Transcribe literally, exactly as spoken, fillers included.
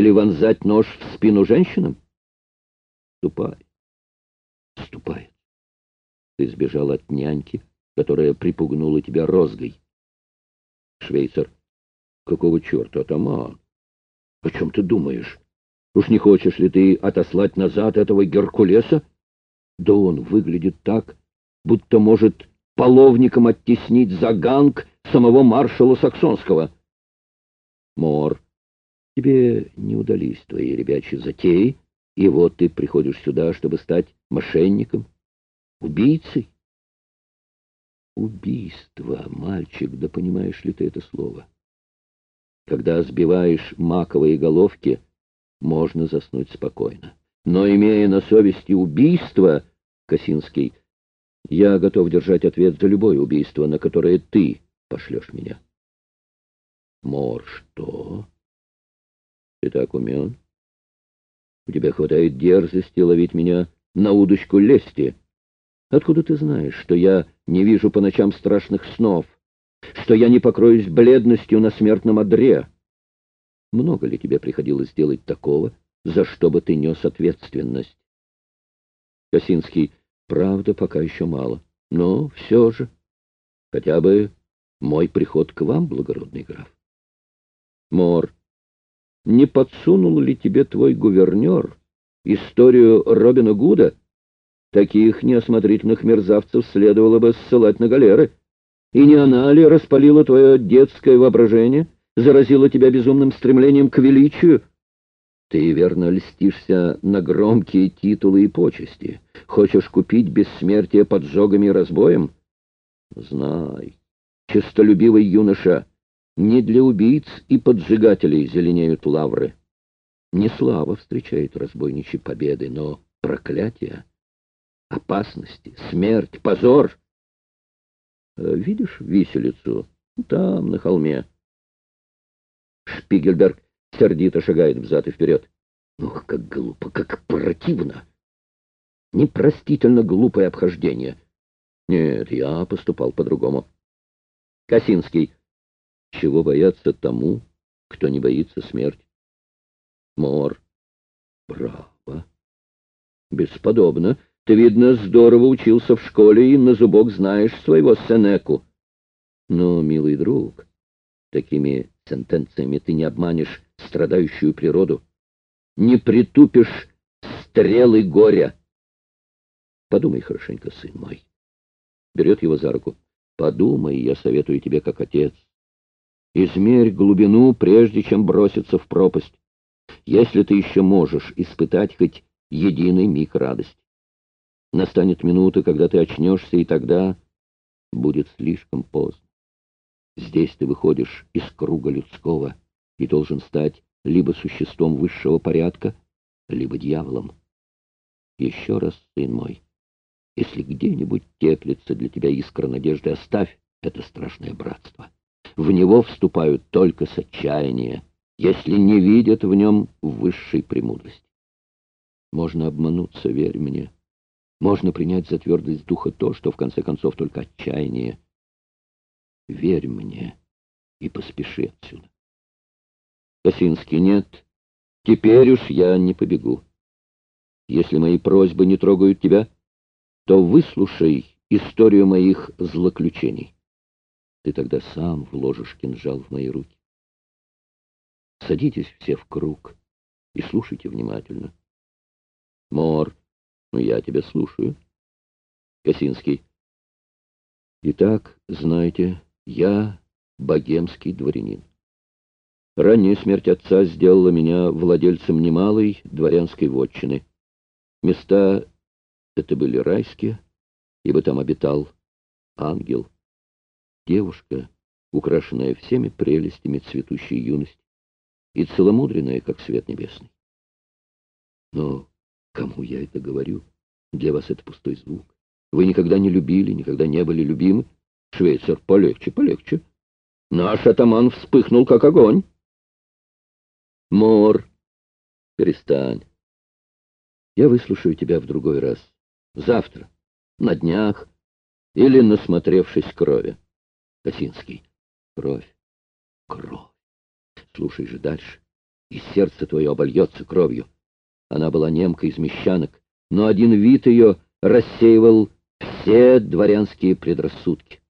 или вонзать нож в спину женщинам? Ступай, ступай. Ты сбежал от няньки, которая припугнула тебя розгой. Швейцар. Какого черта, атаман? О чем ты думаешь? Уж не хочешь ли ты отослать назад этого Геркулеса? Да он выглядит так, будто может половником оттеснить за ганг самого маршала Саксонского. Мор, тебе не удались твои ребячьи затеи, и вот ты приходишь сюда, чтобы стать мошенником, убийцей. Убийство, мальчик, да понимаешь ли ты это слово? Когда сбиваешь маковые головки, можно заснуть спокойно. Но, имея на совести убийство, Косинский, я готов держать ответ за любое убийство, на которое ты пошлешь меня. Мор, что? Ты так умен? У тебя хватает дерзости ловить меня на удочку лести. Откуда ты знаешь, что я не вижу по ночам страшных снов, что я не покроюсь бледностью на смертном одре? Много ли тебе приходилось делать такого, за что бы ты нес ответственность? Косинский, правда, пока еще мало, но все же, хотя бы мой приход к вам, благородный граф. Мор, не подсунул ли тебе твой гувернер историю Робина Гуда? Таких неосмотрительных мерзавцев следовало бы ссылать на галеры. И не она ли распалила твое детское воображение, заразила тебя безумным стремлением к величию? Ты, верно, льстишься на громкие титулы и почести. Хочешь купить бессмертие поджогами и разбоем? Знай, честолюбивый юноша, не для убийц и поджигателей зеленеют лавры. Не слава встречает разбойничьи победы, но проклятия, опасности, смерть, позор. Видишь виселицу? Там, на холме. Шпигельберг сердито шагает взад и вперед. Ох, как глупо, как противно! Непростительно глупое обхождение. Нет, я поступал по-другому. Косинский. Чего бояться тому, кто не боится смерти? Мор. Браво. Бесподобно. Ты, видно, здорово учился в школе и на зубок знаешь своего Сенеку. Но, милый друг, такими сентенциями ты не обманешь страдающую природу, не притупишь стрелы горя. Подумай хорошенько, сын мой. Берет его за руку. Подумай, я советую тебе как отец. Измерь глубину, прежде чем броситься в пропасть, если ты еще можешь испытать хоть единый миг радости. Настанет минута, когда ты очнешься, и тогда будет слишком поздно. Здесь ты выходишь из круга людского и должен стать либо существом высшего порядка, либо дьяволом. Еще раз, сын мой, если где-нибудь теплится для тебя искра надежды, оставь это страшное братство. В него вступают только с отчаяния, если не видят в нем высшей премудрости. Можно обмануться, верь мне. Можно принять за твердость духа то, что в конце концов только отчаяние. Верь мне и поспеши отсюда. Косинский, нет, теперь уж я не побегу. Если мои просьбы не трогают тебя, то выслушай историю моих злоключений. Ты тогда сам вложишь кинжал в мои руки. Садитесь все в круг и слушайте внимательно. Мор, ну я тебя слушаю. Косинский. Итак, знаете, я богемский дворянин. Ранняя смерть отца сделала меня владельцем немалой дворянской вотчины. Места это были райские, ибо там обитал ангел. Девушка, украшенная всеми прелестями цветущей юности и целомудренная, как свет небесный. Но кому я это говорю? Для вас это пустой звук. Вы никогда не любили, никогда не были любимы. Швейцар, полегче, полегче. Наш атаман вспыхнул, как огонь. Мор, перестань. Я выслушаю тебя в другой раз. Завтра, на днях, или насмотревшись крови. Косинский. Кровь, кровь. Слушай же дальше. и сердце твое обольется кровью. Она была немкой из мещанок, но один вид ее рассеивал все дворянские предрассудки.